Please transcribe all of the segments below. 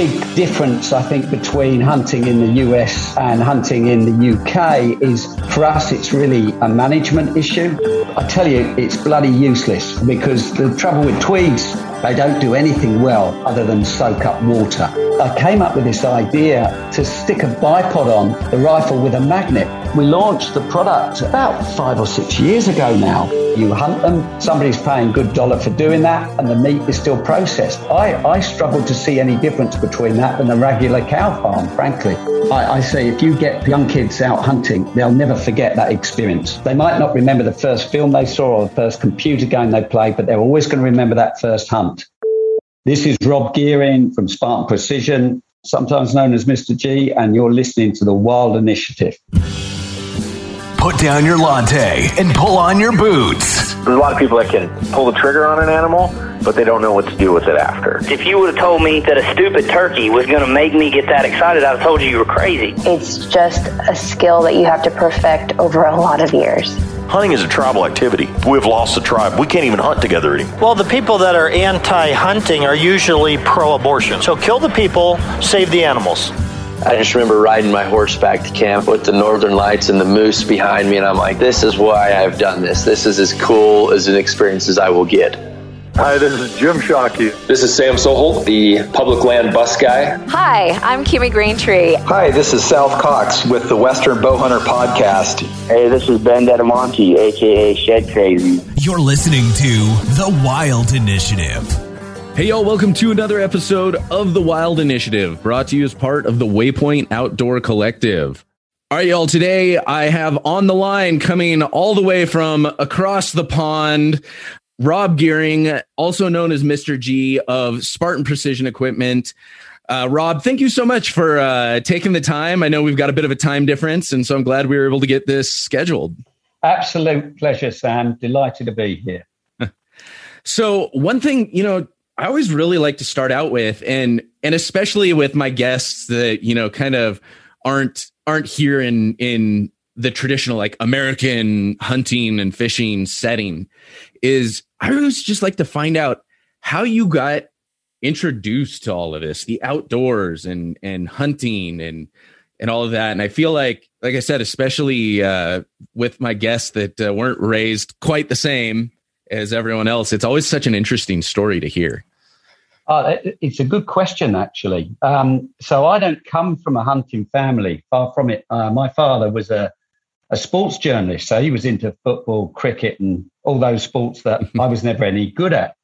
big difference, I think, between hunting in the US and hunting in the UK is, for us, it's really a management issue. I tell you, it's bloody useless, because the trouble with Tweeds, they don't do anything well other than soak up water. I came up with this idea to stick a bipod on the rifle with a magnet. We launched the product about 5 or 6 years ago now. You hunt them, somebody's paying good dollar for doing that, and the meat is still processed. I struggle to see any difference between that and a regular cow farm, frankly. I say if you get young kids out hunting, they'll never forget that experience. They might not remember the first film they saw or the first computer game they played, but they're always going to remember that first hunt. This is Rob Gearing from Spartan Precision, sometimes known as Mr. G, and you're listening to the Wild Initiative. Put down your latte and pull on your boots. There's a lot of people that can pull the trigger on an animal, but they don't know what to do with it after. If you would have told me that a stupid turkey was going to make me get that excited, I'd have told you were crazy. It's just a skill that you have to perfect over a lot of years. Hunting is a tribal activity. We've lost the tribe. We can't even hunt together anymore. Well, the people that are anti-hunting are usually pro-abortion. So kill the people, save the animals. I just remember riding my horse back to camp with the northern lights and the moose behind me, and I'm like, this is why I've done this. This is as cool as an experience as I will get. Hi, this is Jim Shockey. This is Sam Soholt, the public land bus guy. Hi, I'm Kimmy Greentree. Hi, this is South Cox with the Western Bowhunter Podcast. Hey, this is Ben Dedamonte, a.k.a. Shed Crazy. You're listening to The Wild Initiative. Hey, y'all, welcome to another episode of The Wild Initiative, brought to you as part of the Waypoint Outdoor Collective. All right, y'all, today I have on the line, coming all the way from across the pond, Rob Gearing, also known as Mr. G of Spartan Precision Equipment. Rob, thank you so much for taking the time. I know we've got a bit of a time difference, and so I'm glad we were able to get this scheduled. Absolute pleasure, Sam. Delighted to be here. So one thing, I always really like to start out with, and especially with my guests that, kind of aren't here in the traditional like American hunting and fishing setting, is I always just like to find out how you got introduced to all of this, the outdoors and hunting and all of that. And I feel like I said, especially with my guests that weren't raised quite the same as everyone else, it's always such an interesting story to hear. It's a good question, actually. So I don't come from a hunting family, far from it. My father was a sports journalist, so he was into football, cricket, and all those sports that I was never any good at.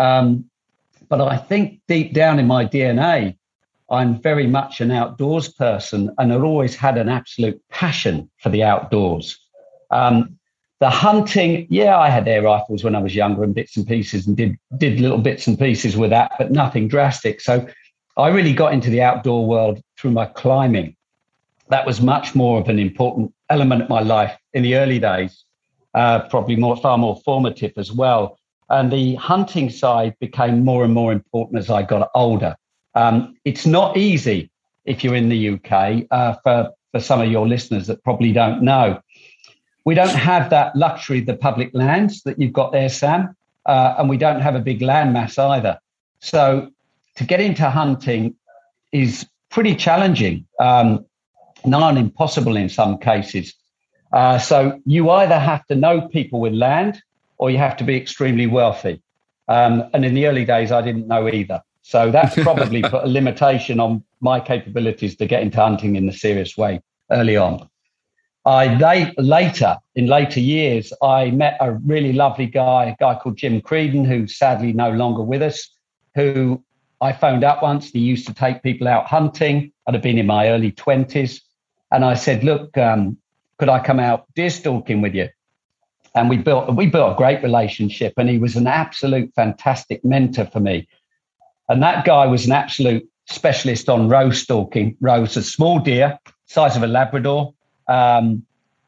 But I think deep down in my DNA, I'm very much an outdoors person, and I've always had an absolute passion for the outdoors. The hunting, I had air rifles when I was younger and bits and pieces, and did little bits and pieces with that, but nothing drastic. So I really got into the outdoor world through my climbing. That was much more of an important element of my life in the early days, probably far more formative as well. And the hunting side became more and more important as I got older. It's not easy if you're in the UK, for some of your listeners that probably don't know. We don't have that luxury of the public lands that you've got there, Sam, and we don't have a big land mass either. So to get into hunting is pretty challenging, nigh impossible in some cases. So you either have to know people with land or you have to be extremely wealthy. And in the early days, I didn't know either. So that's probably put a limitation on my capabilities to get into hunting in a serious way early on. In later years, I met a really lovely guy, a guy called Jim Creedon, who's sadly no longer with us, who I phoned up once. He used to take people out hunting. I'd have been in my early 20s. And I said, look, could I come out deer stalking with you? And we built a great relationship, and he was an absolute fantastic mentor for me. And that guy was an absolute specialist on roe stalking. Roe's a small deer, size of a Labrador. And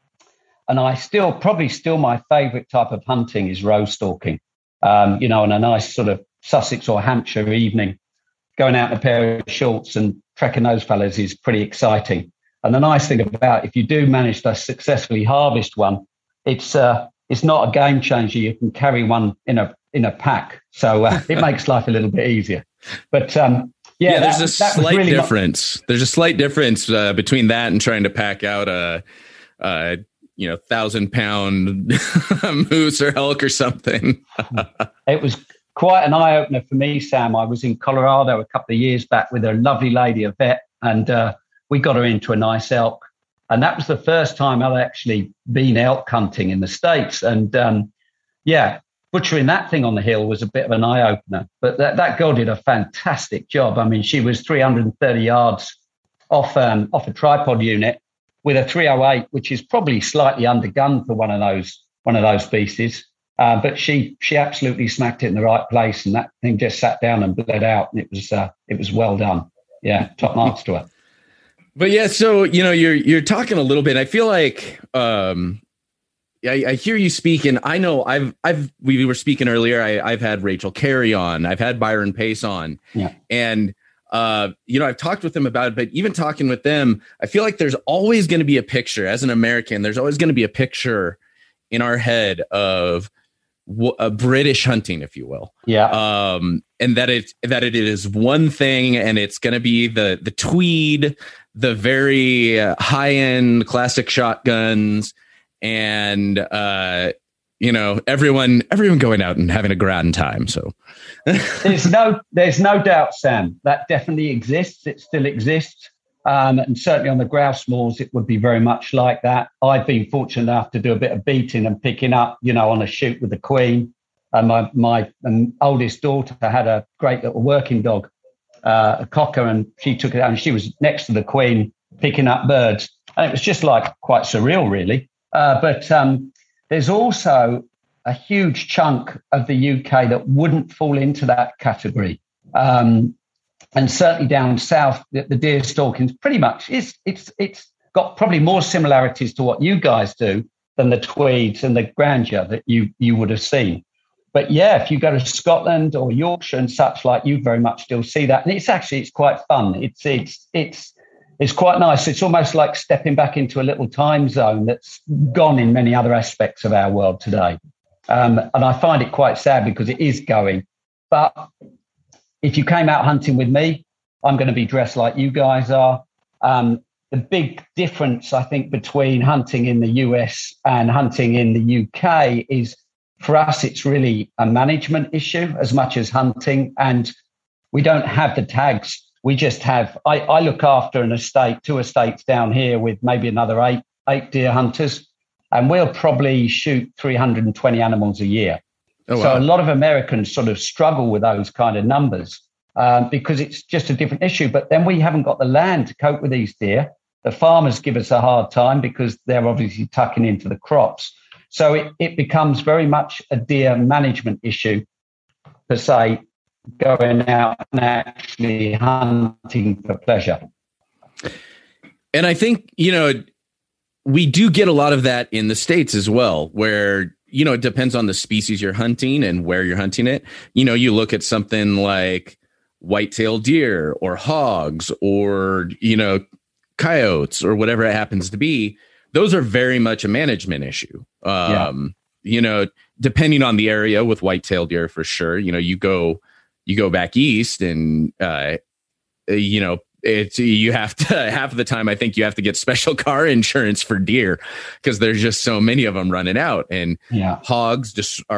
probably still my favorite type of hunting is roe stalking. On a nice sort of Sussex or Hampshire evening, going out in a pair of shorts and trekking those fellas is pretty exciting. And the nice thing about if you do manage to successfully harvest one, it's not a game changer. You can carry one in a pack, so it makes life a little bit easier. But Yeah, there's a slight difference. There's a slight difference between that and trying to pack out a 1,000-pound moose or elk or something. It was quite an eye opener for me, Sam. I was in Colorado a couple of years back with a lovely lady, a vet, and we got her into a nice elk. And that was the first time I'd actually been elk hunting in the States. And butchering that thing on the hill was a bit of an eye opener. But that girl did a fantastic job. I mean, she was 330 yards off a tripod unit with a 308, which is probably slightly undergunned for one of those species. But she absolutely smacked it in the right place, and that thing just sat down and bled out, and it was well done. Yeah, top marks to her. But yeah, so you're talking a little bit. I feel like I hear you speak, and I know we were speaking earlier. I've had Rachel Carey on, I've had Byron Pace on, and I've talked with them about it. But even talking with them, I feel like there's always going to be a picture. As an American, there's always going to be a picture in our head of a British hunting, if you will. Yeah. And that it is one thing, and it's going to be the tweed, the very high end classic shotguns, and everyone going out and having a grand time. So there's no doubt, Sam, that definitely exists. It still exists. And certainly on the grouse moors, it would be very much like that. I've been fortunate enough to do a bit of beating and picking up, on a shoot with the Queen. And my oldest daughter had a great little working dog, a cocker, and she took it out and she was next to the Queen picking up birds. And it was just like quite surreal, really. But there's also a huge chunk of the UK that wouldn't fall into that category. And certainly down south, the deer stalking pretty much it's got probably more similarities to what you guys do than the tweeds and the grandeur that you would have seen. But yeah, if you go to Scotland or Yorkshire and such like, you very much still see that, and it's quite fun. It's quite nice. It's almost like stepping back into a little time zone that's gone in many other aspects of our world today. And I find it quite sad because it is going, but if you came out hunting with me, I'm going to be dressed like you guys are. The big difference, I think, between hunting in the US and hunting in the UK is, for us, it's really a management issue as much as hunting. And we don't have the tags. We just have, I look after two estates down here with maybe another eight deer hunters, and we'll probably shoot 320 animals a year. Oh, wow. So a lot of Americans sort of struggle with those kind of numbers because it's just a different issue. But then we haven't got the land to cope with these deer. The farmers give us a hard time because they're obviously tucking into the crops. So it becomes very much a deer management issue, per se, going out and actually hunting for pleasure. And I think, we do get a lot of that in the States as well, where it depends on the species you're hunting and where you're hunting it. You look at something like white-tailed deer or hogs or, coyotes or whatever it happens to be. Those are very much a management issue. Depending on the area with white-tailed deer, for sure. You go back east and, you have to, half of the time, I think you have to get special car insurance for deer because there's just so many of them running out. And hogs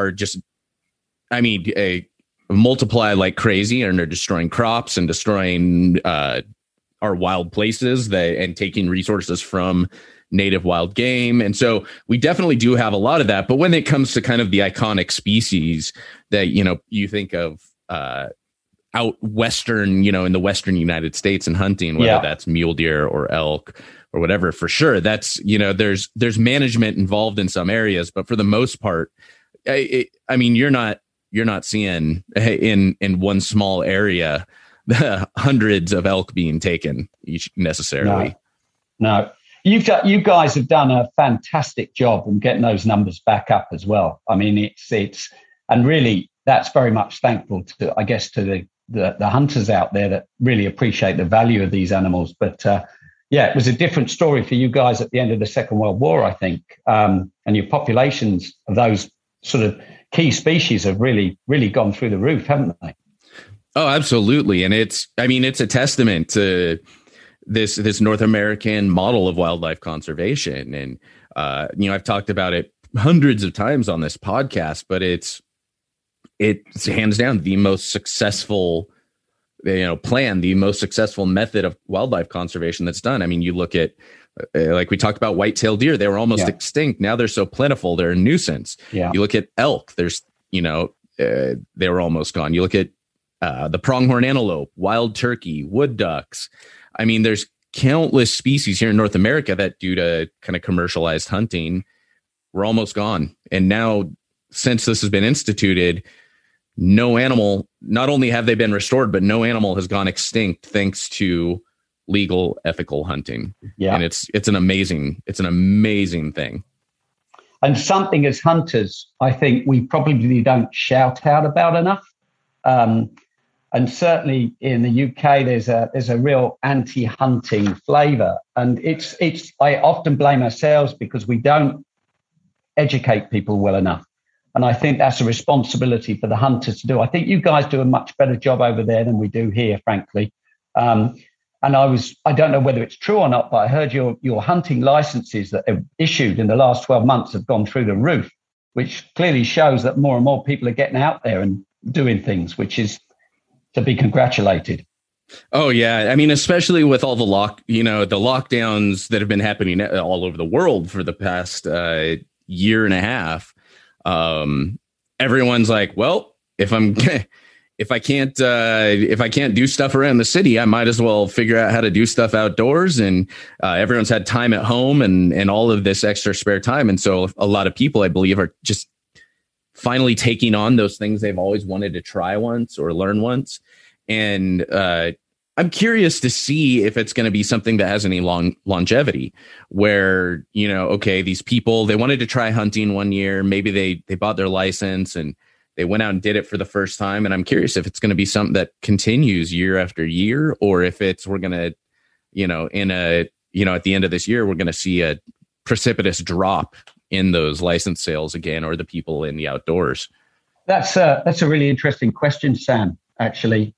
multiply like crazy, and they're destroying crops and destroying our wild places and taking resources from native wild game. And so we definitely do have a lot of that. But when it comes to kind of the iconic species that, you think of, out western, in the western United States and hunting, whether that's mule deer or elk or whatever, for sure, that's, there's management involved in some areas, but for the most part, you're not seeing in one small area the hundreds of elk being taken each necessarily. No. You guys have done a fantastic job in getting those numbers back up as well. I mean, it's and really that's very much thankful to, I guess, to the hunters out there that really appreciate the value of these animals. But it was a different story for you guys at the end of the Second World War, I think. And your populations of those sort of key species have really, really gone through the roof, haven't they? Oh, absolutely. And it's a testament to this North American model of wildlife conservation. And, I've talked about it hundreds of times on this podcast, but it's hands down the most successful, plan, the most successful method of wildlife conservation that's done. I mean, you look at, like we talked about white-tailed deer, they were almost extinct. Now they're so plentiful, they're a nuisance. Yeah. You look at elk, there's, they were almost gone. You look at the pronghorn antelope, wild turkey, wood ducks. I mean, there's countless species here in North America that, due to kind of commercialized hunting, were almost gone. And now, since this has been instituted, no animal, not only have they been restored, but no animal has gone extinct thanks to legal, ethical hunting. Yeah. And it's an amazing thing. And something as hunters, I think we probably don't shout out about enough. And certainly in the UK, there's a real anti-hunting flavour. And I often blame ourselves because we don't educate people well enough. And I think that's a responsibility for the hunters to do. I think you guys do a much better job over there than we do here, frankly. And I don't know whether it's true or not, but I heard your hunting licenses that have issued in the last 12 months have gone through the roof, which clearly shows that more and more people are getting out there and doing things, which is to be congratulated. Oh, yeah. I mean, especially with all the lockdowns that have been happening all over the world for the past year and a half. Everyone's like, well, if I can't do stuff around the city, I might as well figure out how to do stuff outdoors. And everyone's had time at home and all of this extra spare time. And so a lot of people, I believe, are just finally taking on those things they've always wanted to try once or learn once. And I'm curious to see if it's going to be something that has any longevity where, these people, they wanted to try hunting one year. Maybe they bought their license and they went out and did it for the first time. And I'm curious if it's going to be something that continues year after year, or if we're going to, at the end of this year, we're going to see a precipitous drop in those license sales again, or the people in the outdoors. That's a really interesting question, Sam, actually.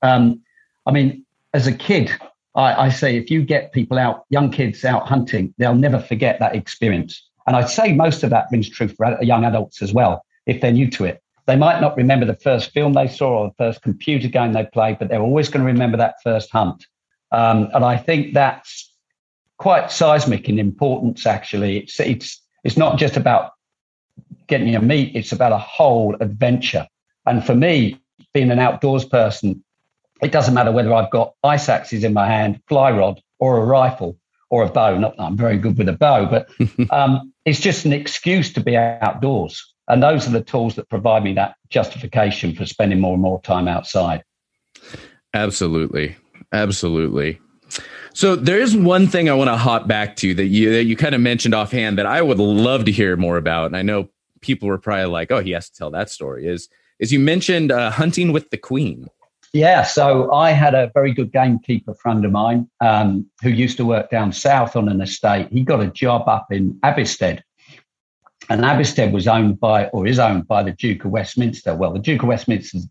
As a kid, I say if you get people out, young kids out hunting, they'll never forget that experience. And I'd say most of that rings true for young adults as well, if they're new to it. They might not remember the first film they saw or the first computer game they played, but they're always going to remember that first hunt. And I think that's quite seismic in importance, actually. It's not just about getting your meat, it's about a whole adventure. And for me, being an outdoors person, it doesn't matter whether I've got ice axes in my hand, fly rod, or a rifle, or a bow. Not that I'm very good with a bow, but it's just an excuse to be outdoors. And those are the tools that provide me that justification for spending more and more time outside. Absolutely. Absolutely. So there is one thing I want to hop back to that you kind of mentioned offhand that I would love to hear more about. And I know people were probably like, oh, he has to tell that story, is you mentioned hunting with the Queen. Yeah, so I had a very good gamekeeper friend of mine who used to work down south on an estate. He got a job up in Abisted. And Abisted is owned by the Duke of Westminster. Well, the Duke of Westminster's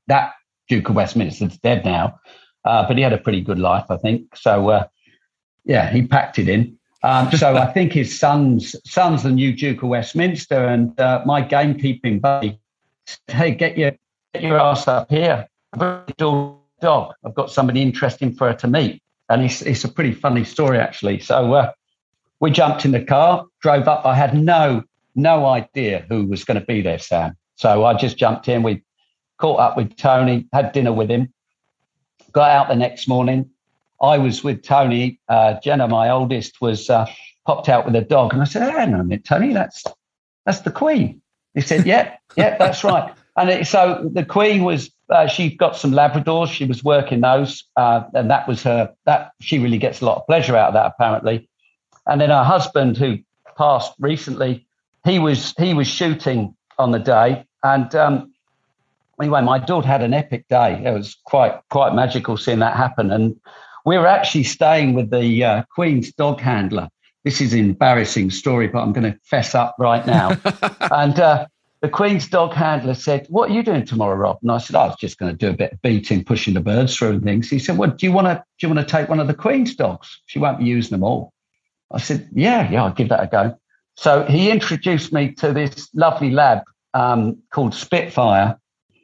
dead now, but he had a pretty good life, I think. So, he packed it in. So I think his son's the new Duke of Westminster, and my gamekeeping buddy said, hey, get your ass up here. I've got a dog. I've got somebody interesting for her to meet. And it's a pretty funny story, actually. So we jumped in the car, drove up. I had no idea who was going to be there, Sam. So I just jumped in. We caught up with Tony, had dinner with him, got out the next morning. I was with Tony. Jenna, my oldest, was popped out with a dog. And I said, hang on a minute, Tony, that's the Queen. He said, yeah, that's right. And so the Queen was, she got some Labradors. She was working those. And that was she really gets a lot of pleasure out of that, apparently. And then her husband, who passed recently, he was shooting on the day. And anyway, my daughter had an epic day. It was quite magical seeing that happen. And we were actually staying with the Queen's dog handler. This is an embarrassing story, but I'm going to fess up right now. And the Queen's dog handler said, "What are you doing tomorrow, Rob?" And I said, "I was just going to do a bit of beating, pushing the birds through and things." He said, "Well, do you want to take one of the Queen's dogs? She won't be using them all." I said, "Yeah, I'll give that a go." So he introduced me to this lovely lab called Spitfire,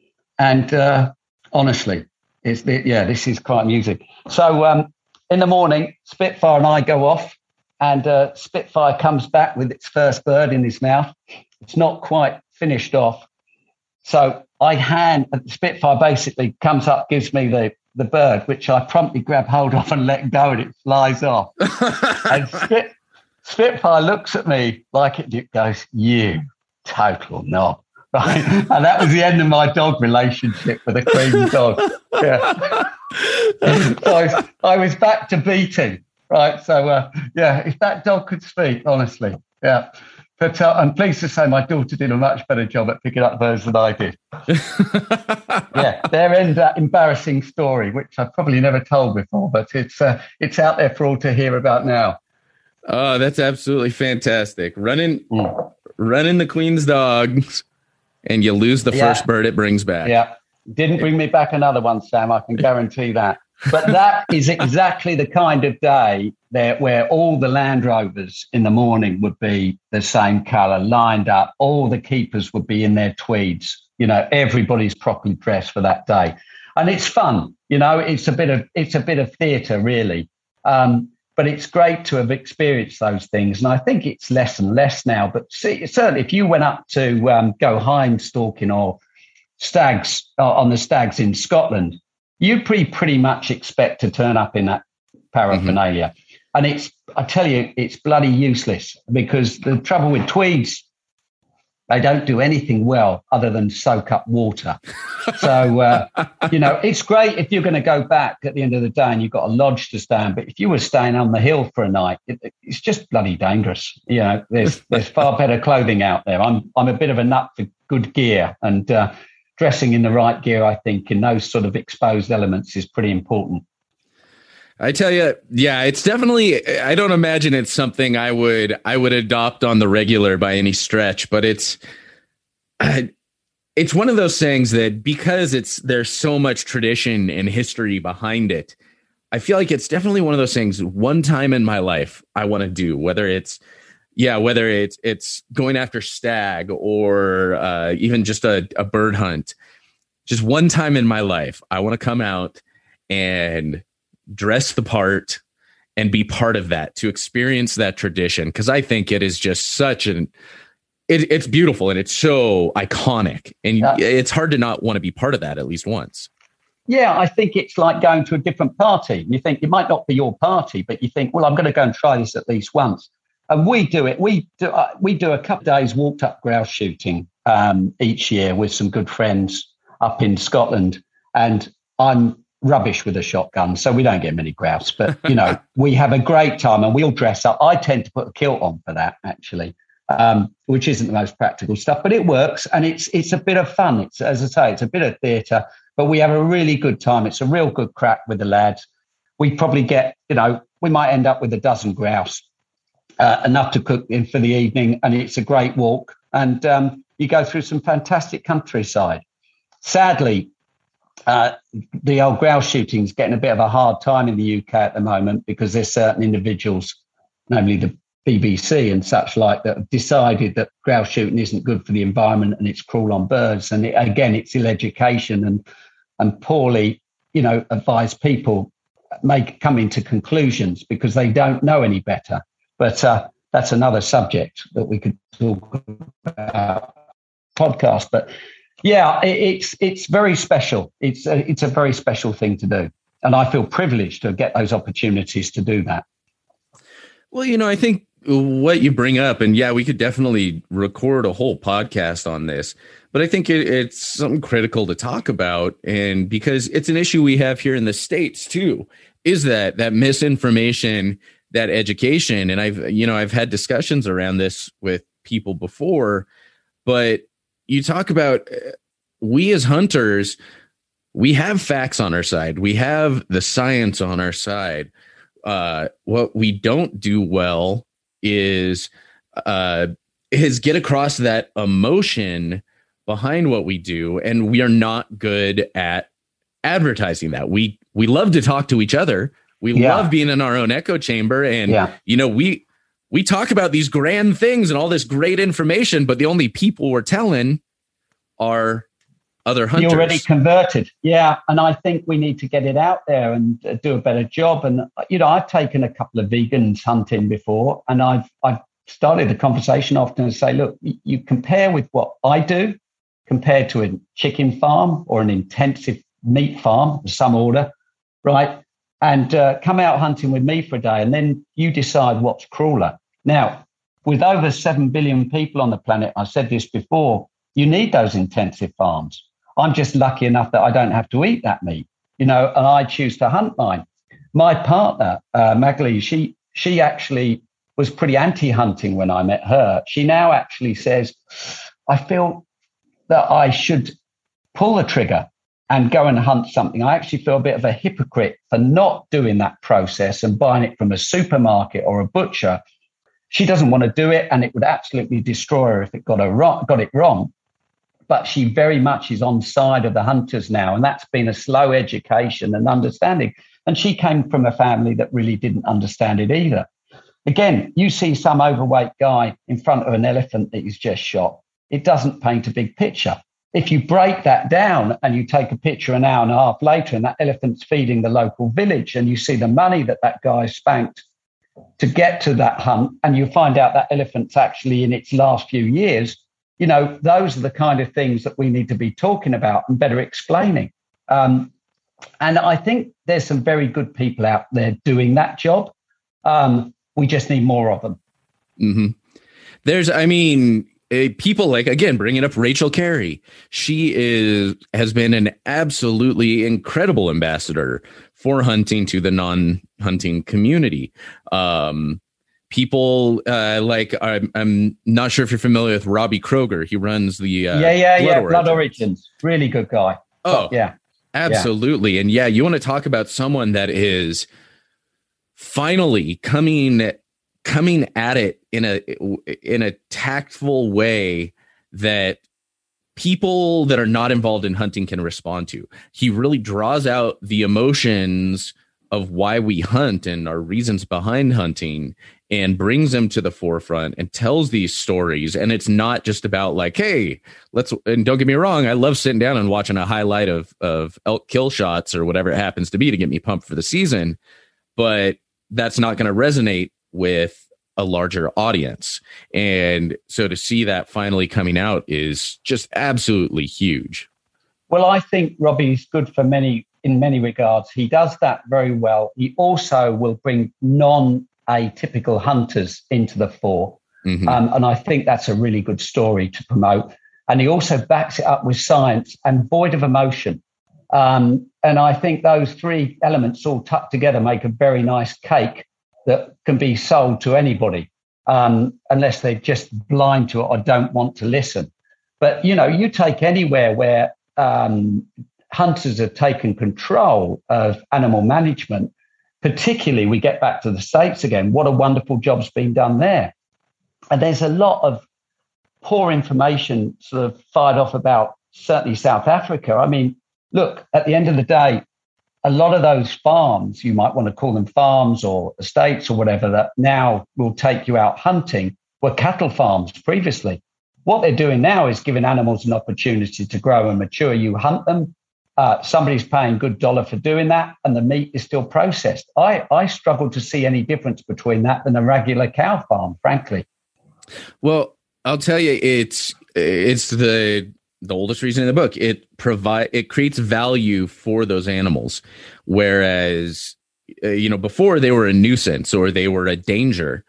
and honestly, this is quite music. So in the morning, Spitfire and I go off, and Spitfire comes back with its first bird in his mouth. It's not quite finished off. So Spitfire basically comes up, gives me the bird, which I promptly grab hold of and let go, and it flies off. And Spitfire looks at me like it goes, "You total knob." Right? And that was the end of my dog relationship with a Queen dog. Yeah. So I was back to beating. Right. So, if that dog could speak, honestly. Yeah. But I'm pleased to say my daughter did a much better job at picking up birds than I did. Yeah, their embarrassing story, which I've probably never told before, but it's out there for all to hear about now. Oh, that's absolutely fantastic. Running the Queen's dogs, and you lose the first bird it brings back. Yeah, didn't bring me back another one, Sam. I can guarantee that. But that is exactly the kind of day where all the Land Rovers in the morning would be the same colour, lined up. All the keepers would be in their tweeds. Everybody's properly dressed for that day, and it's fun. It's a bit of theatre, really. But it's great to have experienced those things, and I think it's less and less now. But certainly, if you went up to go hind stalking or stags on the stags in Scotland, you pretty much expect to turn up in that paraphernalia. Mm-hmm. And I tell you, it's bloody useless, because the trouble with tweeds, they don't do anything well other than soak up water. So, it's great if you're going to go back at the end of the day and you've got a lodge to stay in. But if you were staying on the hill for a night, it's just bloody dangerous. There's far better clothing out there. I'm a bit of a nut for good gear, and dressing in the right gear, I think, in those sort of exposed elements is pretty important. I tell you, yeah, it's definitely, I don't imagine it's something I would adopt on the regular by any stretch, but it's one of those things that, because there's so much tradition and history behind it, I feel like it's definitely one of those things one time in my life I want to do, whether it's going after stag or even just a bird hunt. Just one time in my life, I want to come out and dress the part and be part of that, to experience that tradition. Because I think it is just it's beautiful and it's so iconic, and it's hard to not want to be part of that at least once. Yeah, I think it's like going to a different party. You think it might not be your party, but you think, well, I'm going to go and try this at least once. And we do it. We do a couple of days walked up grouse shooting each year with some good friends up in Scotland. And I'm rubbish with a shotgun, so we don't get many grouse. But, we have a great time and we all dress up. I tend to put a kilt on for that, actually, which isn't the most practical stuff, but it works. And it's a bit of fun. It's, as I say, it's a bit of theatre, but we have a really good time. It's a real good crack with the lads. We probably get, we might end up with a dozen grouse. Enough to cook in for the evening, and it's a great walk. And you go through some fantastic countryside. Sadly, the old grouse shooting is getting a bit of a hard time in the UK at the moment, because there's certain individuals, namely the BBC and such like, that have decided that grouse shooting isn't good for the environment and it's cruel on birds. And it's ill education and poorly, advised people come into conclusions because they don't know any better. But that's another subject that we could talk about podcast. But yeah, it's very special. It's a very special thing to do, and I feel privileged to get those opportunities to do that. Well, I think what you bring up, and yeah, we could definitely record a whole podcast on this, but I think it's something critical to talk about, and because it's an issue we have here in the States too, is that misinformation, that education. And I've had discussions around this with people before, but you talk about, we as hunters, we have facts on our side. We have the science on our side. What we don't do well is get across that emotion behind what we do, and we are not good at advertising that. We love to talk to each other. We love being in our own echo chamber, and we talk about these grand things and all this great information, but the only people we're telling are other hunters. You're already converted. Yeah. And I think we need to get it out there and do a better job. And, I've taken a couple of vegans hunting before, and I've started the conversation often and say, look, you compare with what I do compared to a chicken farm or an intensive meat farm of some order, right? And come out hunting with me for a day, and then you decide what's crueler. Now, with over 7 billion people on the planet, I said this before, you need those intensive farms. I'm just lucky enough that I don't have to eat that meat, and I choose to hunt mine. My partner, Magali, she actually was pretty anti-hunting when I met her. She now actually says, I feel that I should pull the trigger and go and hunt something. I actually feel a bit of a hypocrite for not doing that process and buying it from a supermarket or a butcher. She doesn't want to do it, and it would absolutely destroy her if it got it wrong. But she very much is on side of the hunters now, and that's been a slow education and understanding. And she came from a family that really didn't understand it either. Again, you see some overweight guy in front of an elephant that he's just shot. It doesn't paint a big picture. If you break that down and you take a picture an hour and a half later and that elephant's feeding the local village, and you see the money that guy spanked to get to that hunt, and you find out that elephant's actually in its last few years, those are the kind of things that we need to be talking about and better explaining. And I think there's some very good people out there doing that job. We just need more of them. Mm-hmm. People like, again, bringing up Rachel Carey. She has been an absolutely incredible ambassador for hunting to the non-hunting community. People like, I'm not sure if you're familiar with Robbie Kroger. He runs the Blood Origins. Really good guy. Oh, yeah, absolutely. Yeah. And you want to talk about someone that is finally coming at it in a tactful way that people that are not involved in hunting can respond to. He really draws out the emotions of why we hunt and our reasons behind hunting, and brings them to the forefront and tells these stories. And it's not just about like, hey, and don't get me wrong, I love sitting down and watching a highlight of elk kill shots or whatever it happens to be to get me pumped for the season. But that's not going to resonate with a larger audience. And so to see that finally coming out is just absolutely huge. Well, I think Robbie's good in many regards. He does that very well. He also will bring non-atypical hunters into the fore. Mm-hmm. And I think that's a really good story to promote. And he also backs it up with science and void of emotion. And I think those three elements all tucked together make a very nice cake that can be sold to anybody, unless they're just blind to it or don't want to listen. But, you take anywhere where hunters have taken control of animal management, particularly we get back to the States again, what a wonderful job's been done there. And there's a lot of poor information sort of fired off about certainly South Africa. I mean, look, at the end of the day, a lot of those farms, you might want to call them farms or estates or whatever, that now will take you out hunting, were cattle farms previously. What they're doing now is giving animals an opportunity to grow and mature. You hunt them. Somebody's paying good dollar for doing that, and the meat is still processed. I struggle to see any difference between that and a regular cow farm, frankly. Well, I'll tell you, it's the oldest reason in the book. It creates value for those animals, whereas before they were a nuisance or they were a danger,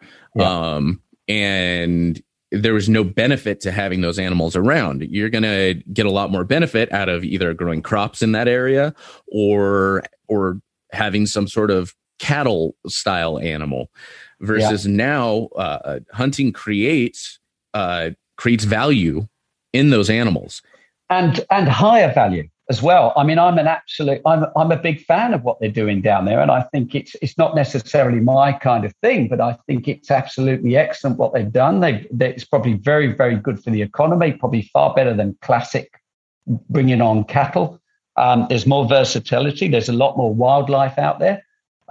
and there was no benefit to having those animals around. You're going to get a lot more benefit out of either growing crops in that area or having some sort of cattle style animal versus now hunting creates value in those animals and higher value. as well. I mean, I'm a big fan of what they're doing down there, and I think it's not necessarily my kind of thing, but I think it's absolutely excellent what they've done. It's probably very, very good for the economy, probably far better than classic bringing on cattle. There's more versatility. There's a lot more wildlife out there.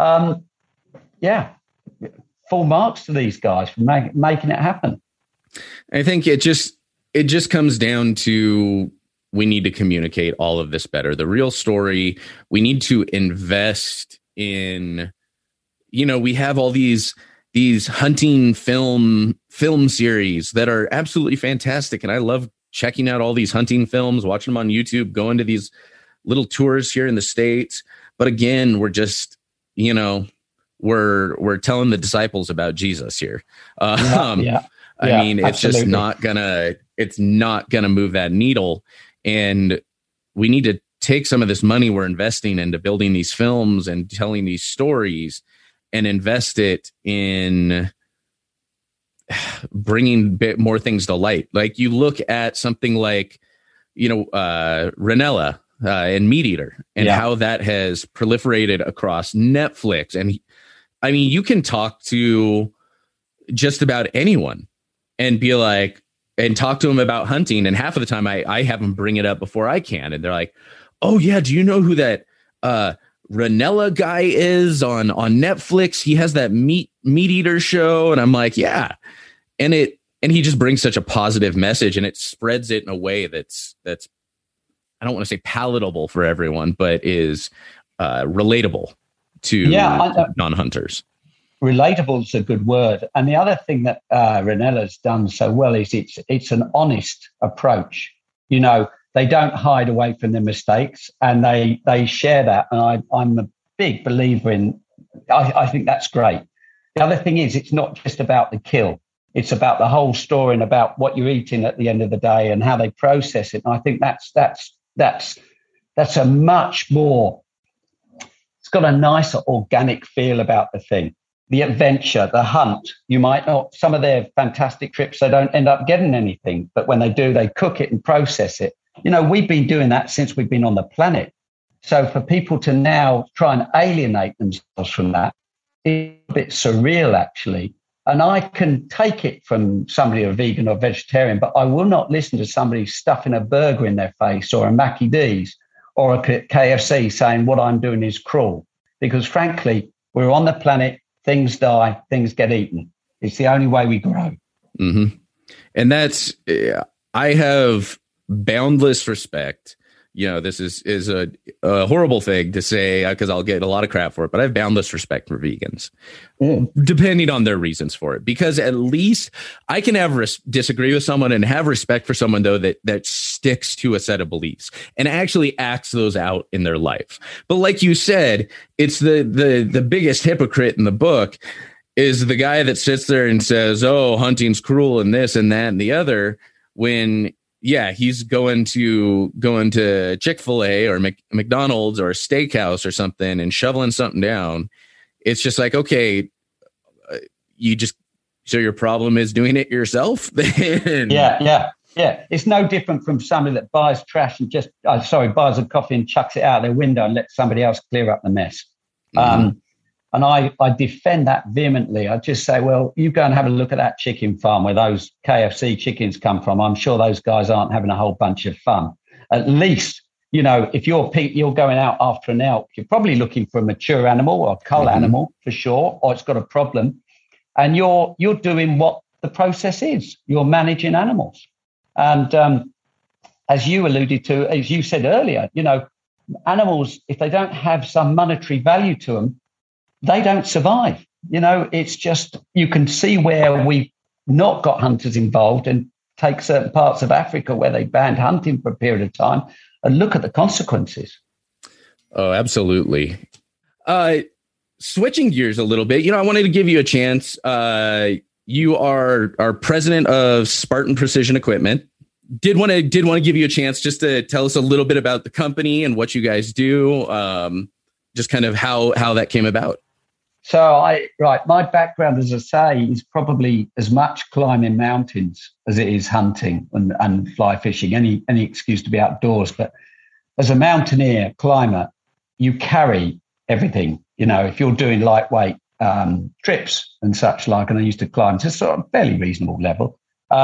Full marks to these guys for making it happen. I think it just comes down to, we need to communicate all of this better. The real story, we need to invest in, we have all these hunting film series that are absolutely fantastic. And I love checking out all these hunting films, watching them on YouTube, going to these little tours here in the States. But again, we're just, we're telling the disciples about Jesus here. I mean, it's absolutely. just it's not gonna move that needle. And we need to take some of this money we're investing into building these films and telling these stories and invest it in bringing a bit more things to light. Like you look at something like, Ranella and Meat Eater and how that has proliferated across Netflix. And I mean, you can talk to just about anyone and be like, and talk to them about hunting. And half of the time I have them bring it up before I can. And they're like, oh yeah, do you know who that Ranella guy is on Netflix? He has that meat eater show. And I'm like, yeah. And he just brings such a positive message, and it spreads it in a way that's I don't want to say palatable for everyone, but is relatable to non-hunters. Relatable is a good word. And the other thing that Ranella's done so well is it's an honest approach. They don't hide away from their mistakes, and they share that. And I'm a big believer in, I think that's great. The other thing is, it's not just about the kill. It's about the whole story and about what you're eating at the end of the day and how they process it. And I think that's a much more, it's got a nicer organic feel about the thing. The adventure, the hunt, you might not, some of their fantastic trips, they don't end up getting anything, but when they do, they cook it and process it. We've been doing that since we've been on the planet. So for people to now try and alienate themselves from that, it's a bit surreal, actually. And I can take it from somebody who's vegan or vegetarian, but I will not listen to somebody stuffing a burger in their face or a Mackie D's or a KFC saying what I'm doing is cruel. Because frankly, we're on the planet. Things die, things get eaten. It's the only way we grow. Mm-hmm. And I have boundless respect. This is a horrible thing to say because I'll get a lot of crap for it, but I have boundless respect for vegans, depending on their reasons for it. Because at least I can have disagree with someone and have respect for someone, though, that sticks to a set of beliefs and actually acts those out in their life. But like you said, it's the biggest hypocrite in the book is the guy that sits there and says, oh, hunting's cruel and this and that and the other, when he's going to Chick-fil-A or McDonald's or a steakhouse or something and shoveling something down. It's just like, okay, so your problem is doing it yourself. Yeah. It's no different from somebody that buys trash and buys a coffee and chucks it out their window and lets somebody else clear up the mess. Mm-hmm. And I defend that vehemently. I just say, well, you go and have a look at that chicken farm where those KFC chickens come from. I'm sure those guys aren't having a whole bunch of fun. At least, if you're going out after an elk, you're probably looking for a mature animal or a cull animal for sure, or it's got a problem. And you're doing what the process is. You're managing animals. And as you alluded to, as you said earlier, animals, if they don't have some monetary value to them, they don't survive. It's just, you can see where we've not got hunters involved, and take certain parts of Africa where they banned hunting for a period of time and look at the consequences. Oh, absolutely. Switching gears a little bit, I wanted to give you a chance. You are president of Spartan Precision Equipment. Did want to give you a chance just to tell us a little bit about the company and what you guys do, just kind of how that came about. So my background, as I say, is probably as much climbing mountains as it is hunting and fly fishing, any excuse to be outdoors. But as a mountaineer climber, you carry everything. You know, if you're doing lightweight trips and such like, and I used to climb to sort of fairly reasonable level,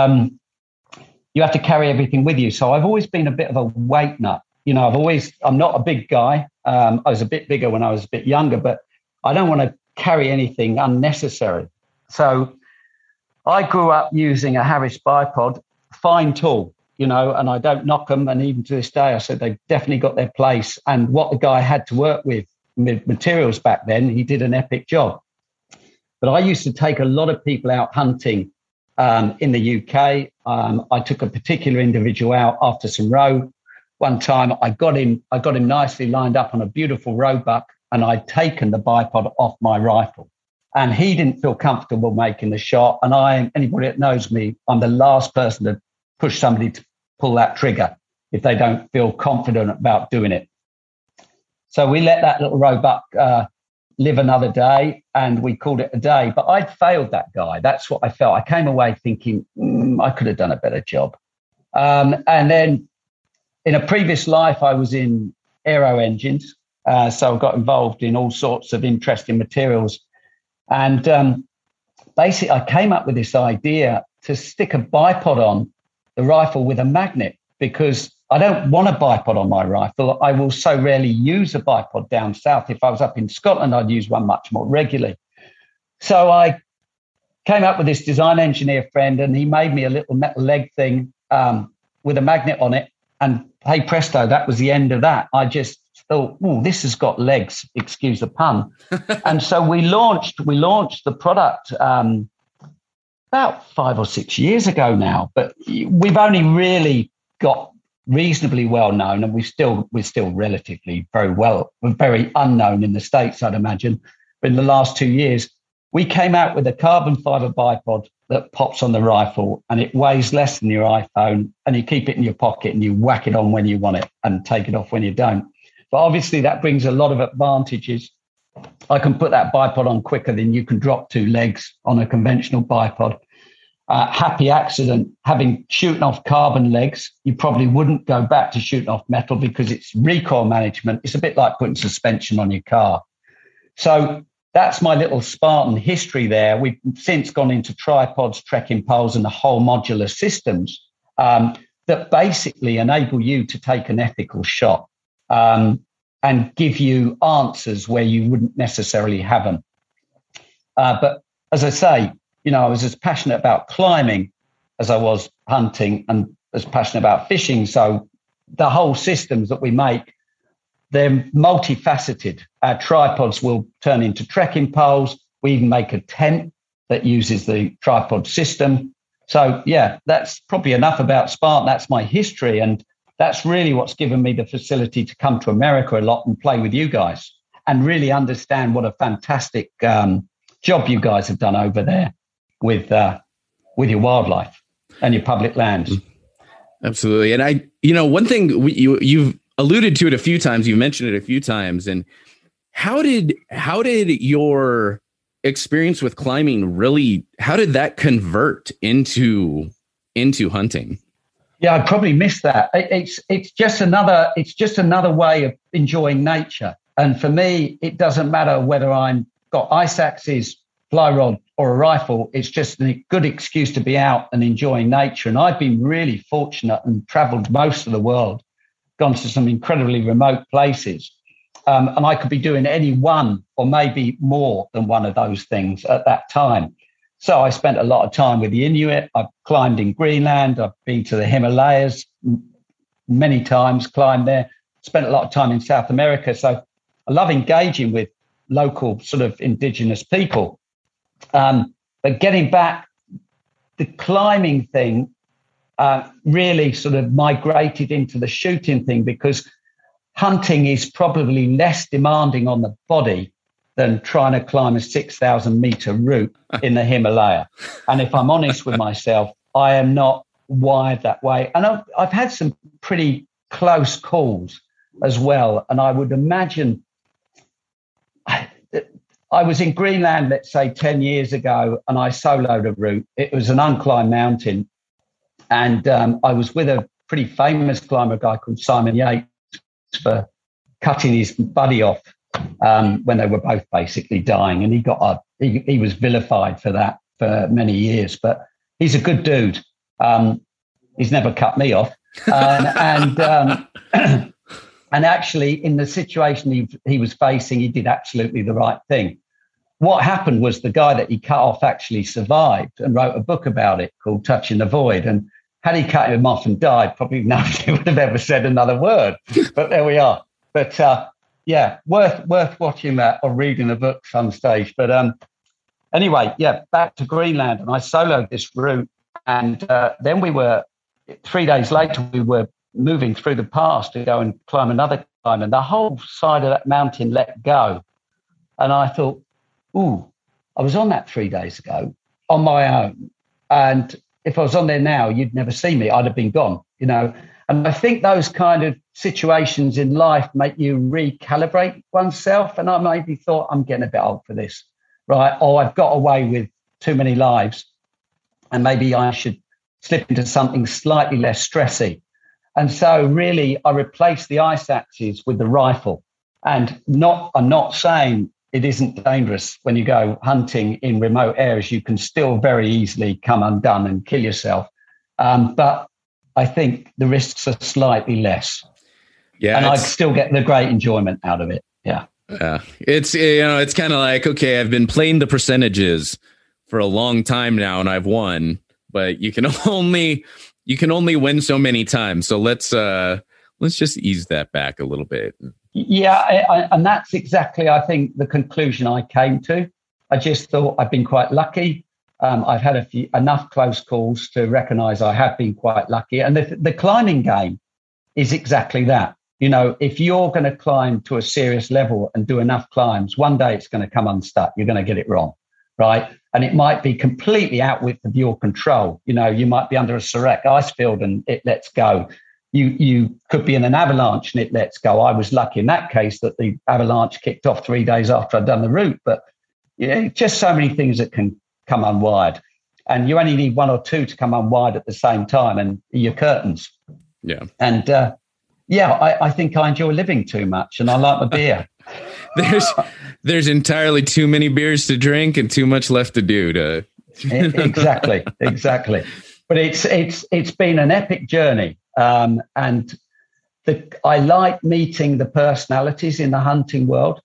you have to carry everything with you. So I've always been a bit of a weight nut. You know, I'm not a big guy. I was a bit bigger when I was a bit younger, but I don't want to carry anything unnecessary. So I grew up using a Harris bipod, fine tool, you know, and I don't knock them. And even to this day, I said they've definitely got their place. And what the guy had to work with materials back then, he did an epic job. But I used to take a lot of people out hunting in the UK. I took a particular individual out after some roe. One time I got him nicely lined up on a beautiful roebuck, and I'd taken the bipod off my rifle. And he didn't feel comfortable making the shot. And anybody that knows me, I'm the last person to push somebody to pull that trigger if they don't feel confident about doing it. So we let that little roebuck live another day, and we called it a day. But I'd failed that guy. That's what I felt. I came away thinking, I could have done a better job. And then in a previous life, I was in aero engines. So I got involved in all sorts of interesting materials. And basically, I came up with this idea to stick a bipod on the rifle with a magnet, because I don't want a bipod on my rifle. I will so rarely use a bipod down south. If I was up in Scotland, I'd use one much more regularly. So I came up with this design engineer friend, and he made me a little metal leg thing with a magnet on it. And hey, presto, that was the end of that. I just thought, this has got legs, excuse the pun. And so we launched the product about 5 or 6 years ago now, but we've only really got reasonably well known, and we're still relatively very unknown in the States, I'd imagine. But in the last 2 years, we came out with a carbon fiber bipod that pops on the rifle, and it weighs less than your iPhone, and you keep it in your pocket and you whack it on when you want it and take it off when you don't. But obviously that brings a lot of advantages. I can put that bipod on quicker than you can drop 2 legs on a conventional bipod. Happy accident, having shooting off carbon legs, you probably wouldn't go back to shooting off metal because it's recoil management. It's a bit like putting suspension on your car. So that's my little Spartan history there. We've since gone into tripods, trekking poles, and the whole modular systems that basically enable you to take an ethical shot and give you answers where you wouldn't necessarily have them. But as I say, you know, I was as passionate about climbing as I was hunting, and as passionate about fishing. So the whole systems that we make, they're multifaceted. Our tripods will turn into trekking poles. We even make a tent that uses the tripod system. So, yeah, that's probably enough about Spartan. That's my history. And that's really what's given me the facility to come to America a lot and play with you guys and really understand what a fantastic job you guys have done over there with your wildlife and your public lands. Absolutely. And one thing you've alluded to it a few times, you mentioned it a few times. And how did your experience with climbing how did that convert into hunting? Yeah, I probably missed that. It's just another way of enjoying nature. And for me, it doesn't matter whether I'm got ice axes, fly rod, or a rifle. It's just a good excuse to be out and enjoying nature. And I've been really fortunate and traveled most of the world, gone to some incredibly remote places. And I could be doing any one or maybe more than one of those things at that time. So I spent a lot of time with the Inuit. I've climbed in Greenland. I've been to the Himalayas many times, climbed there, spent a lot of time in South America. So I love engaging with local sort of indigenous people. But getting back, the climbing thing really sort of migrated into the shooting thing, because hunting is probably less demanding on the body than trying to climb a 6,000 meter route in the Himalaya. And if I'm honest with myself, I am not wired that way. And I've had some pretty close calls as well. And I would imagine I was in Greenland, let's say 10 years ago, and I soloed a route. It was an unclimbed mountain. And I was with a pretty famous climber, a guy called Simon Yates. for cutting his buddy off when they were both basically dying, and he was vilified for that for many years. But he's a good dude. He's never cut me off, and actually, in the situation he was facing, he did absolutely the right thing. What happened was the guy that he cut off actually survived and wrote a book about it called Touching the Void. And had he cut him off and died, probably nobody would have ever said another word. But there we are. But yeah, worth watching that or reading a book some stage. But anyway, yeah, back to Greenland, and I soloed this route. And then 3 days later, we were moving through the pass to go and climb another climb, and the whole side of that mountain let go. And I thought, ooh, I was on that 3 days ago on my own. And if I was on there now, you'd never see me. I'd have been gone, you know. And I think those kind of situations in life make you recalibrate oneself. And I maybe thought, I'm getting a bit old for this, right? Or I've got away with too many lives, and maybe I should slip into something slightly less stressy. And so really, I replaced the ice axes with the rifle. And I'm not saying it isn't dangerous when you go hunting in remote areas. You can still very easily come undone and kill yourself. But I think the risks are slightly less. Yeah, and I still get the great enjoyment out of it. Yeah. It's, it's kind of like, okay, I've been playing the percentages for a long time now and I've won, but you can only win so many times. So let's just ease that back a little bit. Yeah, and that's exactly, I think, the conclusion I came to. I just thought I've been quite lucky. I've had enough close calls to recognise I have been quite lucky. And the climbing game is exactly that. You know, if you're going to climb to a serious level and do enough climbs, one day it's going to come unstuck. You're going to get it wrong, right? And it might be completely out of your control. You know, you might be under a Sarek ice field and it lets go. You could be in an avalanche and it lets go. I was lucky in that case that the avalanche kicked off 3 days after I'd done the route. But yeah, just so many things that can come unwired. And you only need one or two to come unwired at the same time, and you're curtains. Yeah. And I think I enjoy living too much, and I like my beer. There's entirely too many beers to drink and too much left to do. Exactly. But it's been an epic journey. And I like meeting the personalities in the hunting world.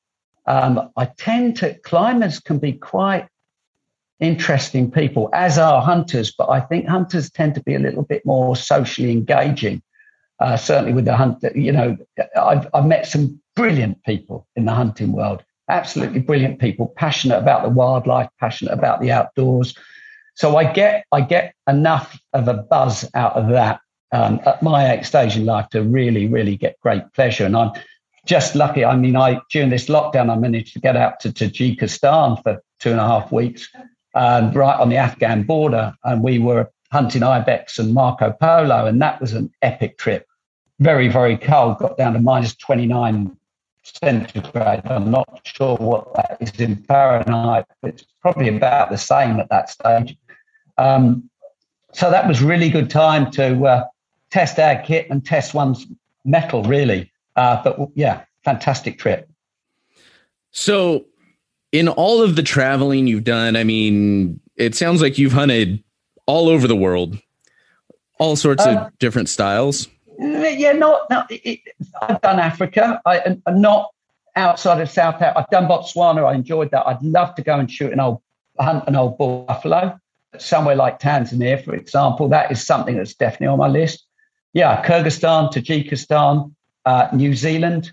Climbers can be quite interesting people, as are hunters, but I think hunters tend to be a little bit more socially engaging. Certainly with the hunt, you know, I've met some brilliant people in the hunting world, absolutely brilliant people, passionate about the wildlife, passionate about the outdoors. So I get enough of a buzz out of that at my stage in life to really, really get great pleasure. And I'm just lucky. I mean, during this lockdown, I managed to get out to Tajikistan for 2.5 weeks, right on the Afghan border. And we were hunting ibex and Marco Polo. And that was an epic trip. Very, very cold, got down to minus 29 centigrade. I'm not sure what that is in Fahrenheit, but it's probably about the same at that stage. So that was really good time to test our kit and test one's mettle, really. But yeah, fantastic trip. So in all of the traveling you've done, I mean, it sounds like you've hunted all over the world, all sorts of different styles. Yeah, I've done Africa. I'm not outside of South Africa. I've done Botswana. I enjoyed that. I'd love to go and hunt an old buffalo somewhere like Tanzania, for example. That is something that's definitely on my list. Yeah, Kyrgyzstan, Tajikistan, New Zealand,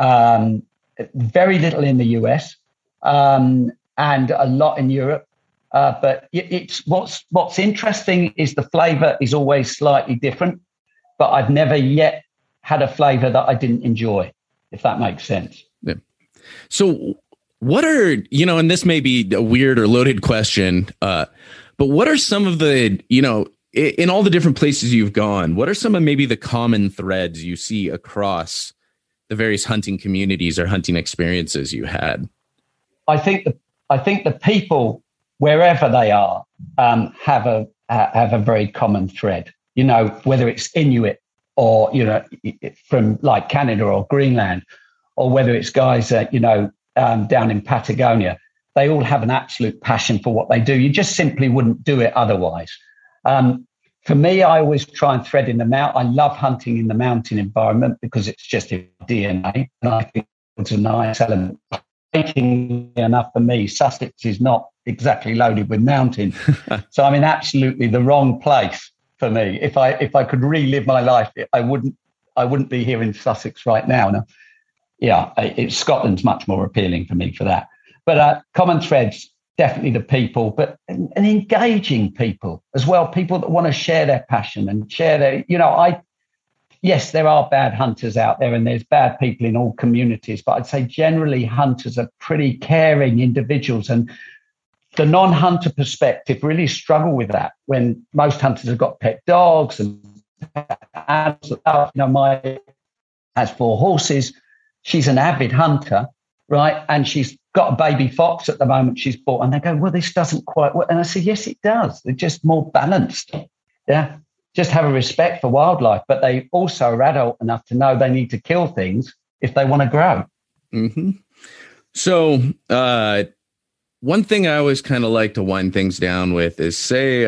very little in the US, and a lot in Europe. But it's what's interesting is the flavour is always slightly different. But I've never yet had a flavor that I didn't enjoy, if that makes sense. Yeah. So what are, and this may be a weird or loaded question, but what are some of the, in all the different places you've gone, what are some of maybe the common threads you see across the various hunting communities or hunting experiences you had? I think the people, wherever they are, have a very common thread. Whether it's Inuit or, from like Canada or Greenland, or whether it's guys that, down in Patagonia, they all have an absolute passion for what they do. You just simply wouldn't do it otherwise. For me, I always try and thread in the mountain. I love hunting in the mountain environment because it's just in DNA. And I think it's a nice element. Enough for me, Sussex is not exactly loaded with mountains. So I'm in absolutely the wrong place for me. If I could relive my life, I wouldn't be here in Sussex right now. No. Yeah, Scotland's much more appealing for me for that. But common threads, definitely the people, but and engaging people as well, people that want to share their passion and share their, yes, there are bad hunters out there and there's bad people in all communities, but I'd say generally hunters are pretty caring individuals. And the non-hunter perspective really struggle with that when most hunters have got pet dogs and my has 4 horses. She's an avid hunter, right? And she's got a baby fox at the moment she's bought. And they go, well, this doesn't quite work. And I say, yes, it does. They're just more balanced. Yeah. Just have a respect for wildlife. But they also are adult enough to know they need to kill things if they want to grow. Mm-hmm. So one thing I always kind of like to wind things down with is say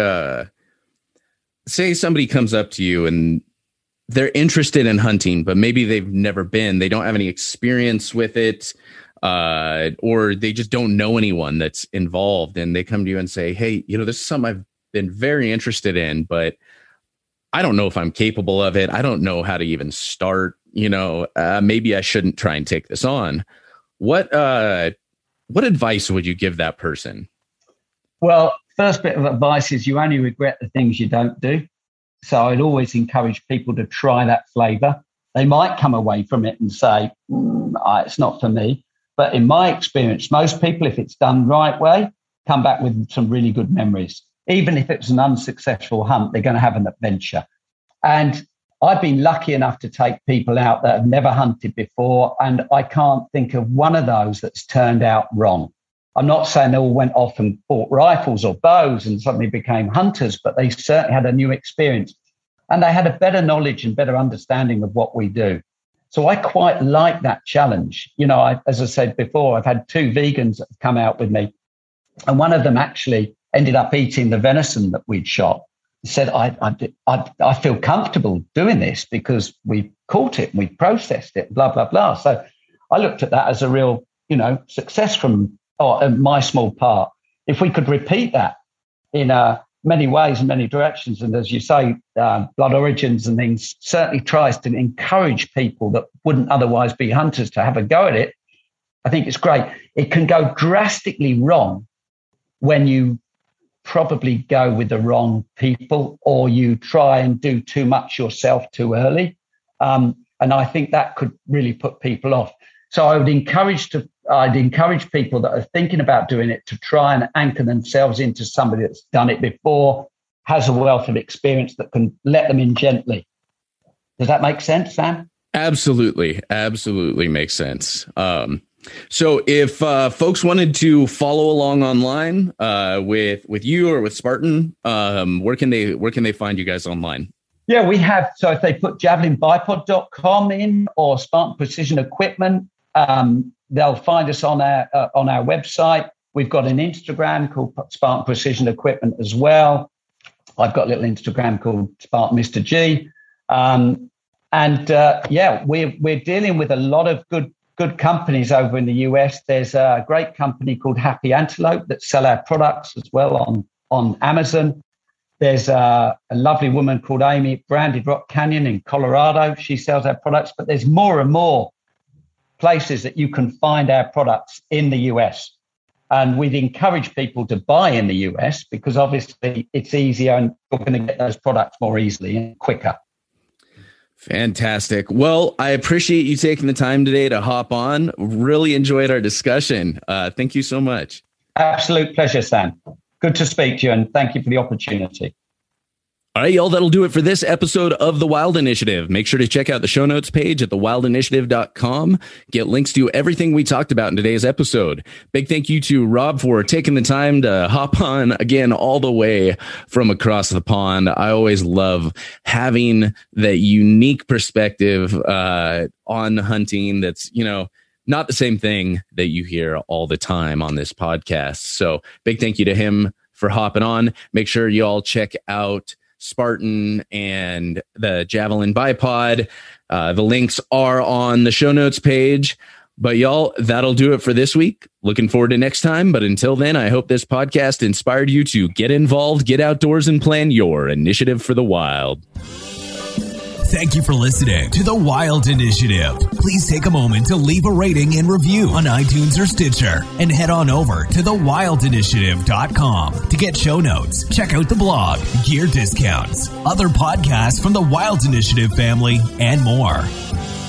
somebody comes up to you and they're interested in hunting, but maybe they've never been, they don't have any experience with it, or they just don't know anyone that's involved. And they come to you and say, hey, this is something I've been very interested in, but I don't know if I'm capable of it. I don't know how to even start, maybe I shouldn't try and take this on. What advice would you give that person? Well, first bit of advice is you only regret the things you don't do. So I'd always encourage people to try that flavor. They might come away from it and say, it's not for me. But in my experience, most people, if it's done right way, come back with some really good memories. Even if it's an unsuccessful hunt, they're going to have an adventure. And I've been lucky enough to take people out that have never hunted before, and I can't think of one of those that's turned out wrong. I'm not saying they all went off and bought rifles or bows and suddenly became hunters, but they certainly had a new experience and they had a better knowledge and better understanding of what we do. So I quite like that challenge. As I said before, I've had 2 vegans that have come out with me, and one of them actually ended up eating the venison that we'd shot. He said, I feel comfortable doing this because we caught it and we processed it, blah, blah, blah. So I looked at that as a real, success from my small part. If we could repeat that in many ways and many directions, and as you say, Blood Origins and things certainly tries to encourage people that wouldn't otherwise be hunters to have a go at it, I think it's great. It can go drastically wrong when you probably go with the wrong people or you try and do too much yourself too early. And I think that could really put people off. So I'd encourage people that are thinking about doing it to try and anchor themselves into somebody that's done it before, has a wealth of experience that can let them in gently. Does that make sense, Sam? Absolutely makes sense. So if folks wanted to follow along online with you or with Spartan, where can they find you guys online? Yeah, we have. So if they put javelinbipod.com in or Spartan Precision Equipment, they'll find us on our website. We've got an Instagram called Spartan Precision Equipment as well. I've got a little Instagram called Spartan Mr. G. We're dealing with a lot of good companies over in the US. There's a great company called Happy Antelope that sell our products as well on Amazon. There's a lovely woman called Amy at Branded Rock Canyon in Colorado. She sells our products, but there's more and more places that you can find our products in the US. And we'd encourage people to buy in the US because obviously it's easier and you're going to get those products more easily and quicker. Fantastic. Well, I appreciate you taking the time today to hop on. Really enjoyed our discussion. Thank you so much. Absolute pleasure, Sam. Good to speak to you, and thank you for the opportunity. All right, y'all, that'll do it for this episode of The Wild Initiative. Make sure to check out the show notes page at thewildinitiative.com. Get links to everything we talked about in today's episode. Big thank you to Rob for taking the time to hop on again all the way from across the pond. I always love having that unique perspective on hunting that's, not the same thing that you hear all the time on this podcast. So big thank you to him for hopping on. Make sure you all check out Spartan and the Javelin bipod. The links are on the show notes page. But y'all, that'll do it for this week. Looking forward to next time. But until then, I hope this podcast inspired you to get involved, get outdoors, and plan your initiative for the wild. Thank you for listening to The Wild Initiative. Please take a moment to leave a rating and review on iTunes or Stitcher, and head on over to thewildinitiative.com to get show notes, check out the blog, gear discounts, other podcasts from the Wild Initiative family, and more.